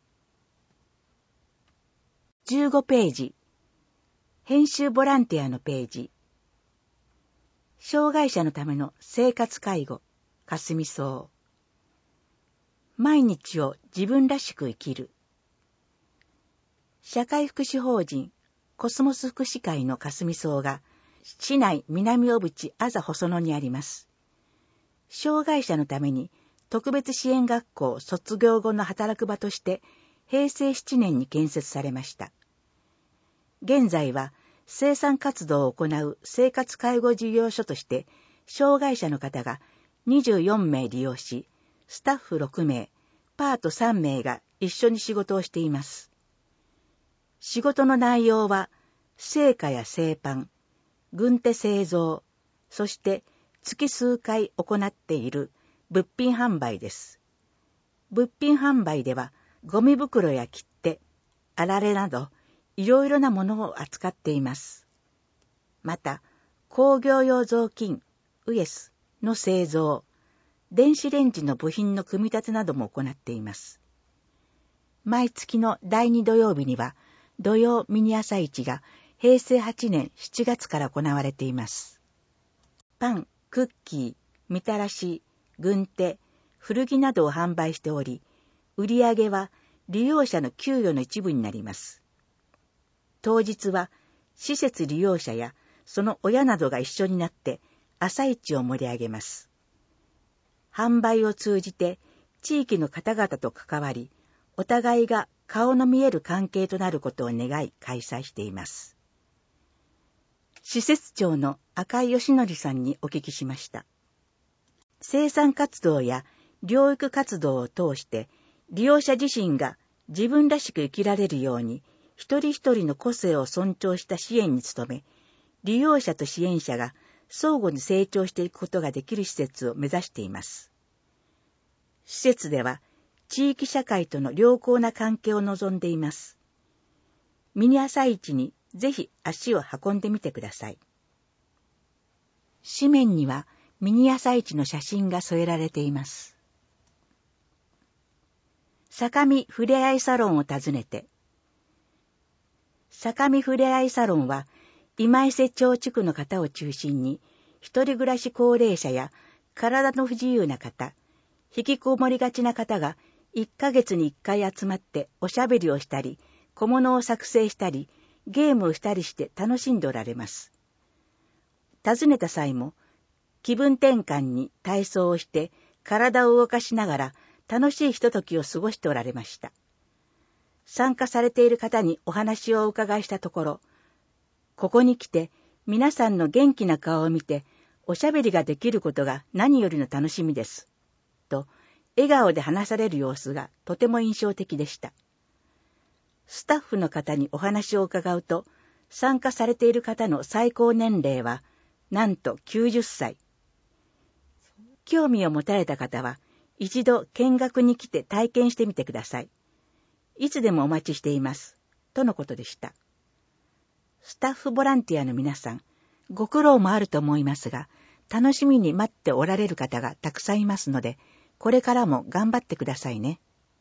じゅうごページ、編集ボランティアのページ。障害者のための生活介護、かすみ草。毎日を自分らしく生きる。社会福祉法人コスモス福祉会のかすみ草が市内南小渕あざ細野にあります。障害者のために特別支援学校卒業後の働く場としてへいせいしちねんに建設されました。現在は生産活動を行う生活介護事業所として障害者の方がにじゅうよんめい利用し、スタッフろくめい、パートさんめいが一緒に仕事をしています。仕事の内容は製菓や製パン、軍手製造、そして月数回行っている物品販売です。物品販売ではゴミ袋や切手、あられなどいろいろなものを扱っています。また、工業用雑巾、ウエスの製造、電子レンジの部品の組み立てなども行っています。毎月のだいに土曜日には、土曜ミニ朝市がへいせいはちねんしちがつから行われています。パン、クッキー、みたらし、軍手、古着などを販売しており、売り上げは利用者の給与の一部になります。当日は施設利用者やその親などが一緒になって朝市を盛り上げます。販売を通じて地域の方々と関わり、お互いが顔の見える関係となることを願い開催しています。施設長の赤井義則さんにお聞きしました。生産活動や療育活動を通して利用者自身が自分らしく生きられるように一人一人の個性を尊重した支援に努め、利用者と支援者が相互に成長していくことができる施設を目指しています。施設では地域社会との良好な関係を望んでいます。ミニ朝市にぜひ足を運んでみてください。紙面にはミニ朝市の写真が添えられています。坂見ふれあいサロンを訪ねて。坂見ふれあいサロンは今伊勢町地区の方を中心に一人暮らし高齢者や体の不自由な方、引きこもりがちな方がいっかげつにいっかい集まっておしゃべりをしたり、小物を作成したり、ゲームをしたりして楽しんでおられます。訪ねた際も気分転換に体操をして体を動かしながら楽しいひとときを過ごしておられました。参加されている方にお話をお伺いしたところ、ここに来て皆さんの元気な顔を見ておしゃべりができることが何よりの楽しみです。と笑顔で話される様子がとても印象的でした。スタッフの方にお話を伺うと、参加されている方の最高年齢はなんときゅうじゅっさい。興味を持たれた方は一度見学に来て体験してみてください。いつでもお待ちしています。とのことでした。スタッフボランティアの皆さん、ご苦労もあると思いますが、楽しみに待っておられる方がたくさんいますので、これからも頑張ってくださいね。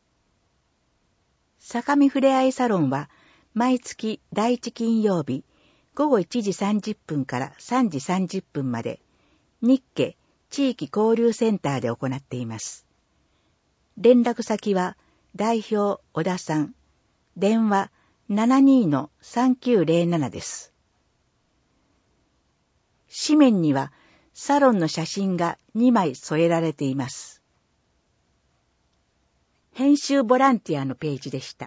坂見ふれあいサロンは、毎月だいいち金曜日、ごごいちじさんじゅっぷんからさんじさんじゅっぷんまで、日家地域交流センターで行っています。連絡先は、代表小田さん、電話 ななにー さんきゅうゼロなな です。紙面にはサロンの写真がにまい添えられています。編集ボランティアのページでした。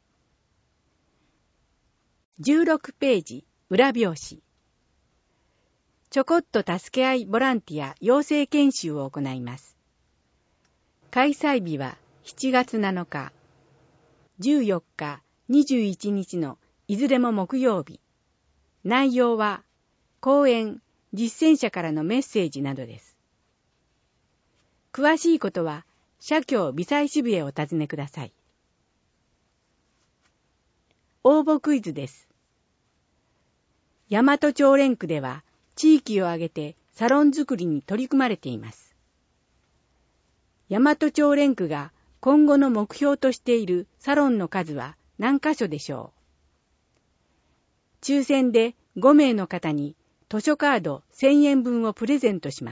じゅうろくページ、裏表紙。ちょこっと助け合いボランティア養成研修を行います。開催日はしちがつなのか、じゅうよっか、にじゅういちにちのいずれも木曜日。内容は講演、実践者からのメッセージなどです。詳しいことは社協微細支部へお尋ねください。応募クイズです。 大和町連区では地域を挙げてサロン作りに取り組まれています。大和町連区が今後の目標としているサロンの数は何箇所でしょう。抽選でごめいの方に図書カードせんえんぶんをプレゼントします。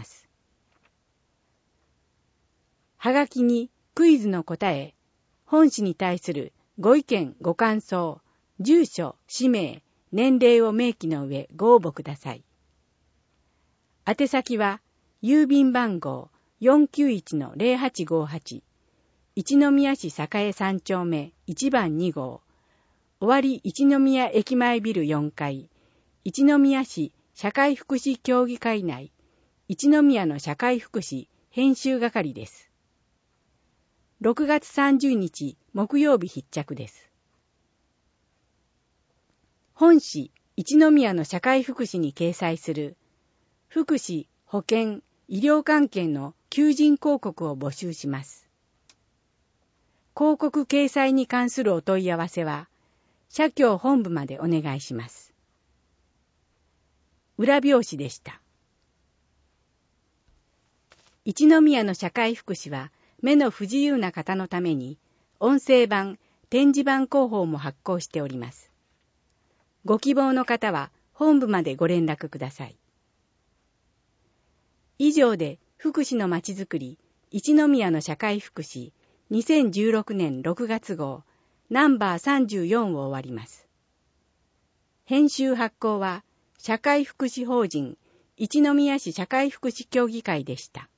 はがきにクイズの答え、本誌に対するご意見ご感想、住所、氏名、年齢を明記の上ご応募ください。宛先は郵便番号 よんきゅういちのゼロはちごはち 一宮市栄三丁目いちばんに号、尾張一宮駅前ビルよんかい、一宮市社会福祉協議会内、一宮の社会福祉編集係です。ろくがつさんじゅうにち木曜日必着です。本誌一宮の社会福祉に掲載する福祉、保健、医療関係の求人広告を募集します。広告掲載に関するお問い合わせは、社協本部までお願いします。裏表紙でした。一宮の社会福祉は、目の不自由な方のために、音声版、展示版広報も発行しております。ご希望の方は、本部までご連絡ください。以上で、福祉のまちづくり、一宮の社会福祉、にせんじゅうろくねんろくがつ号、ナンバーさんじゅうよんを終わります。編集発行は、社会福祉法人、一宮市社会福祉協議会でした。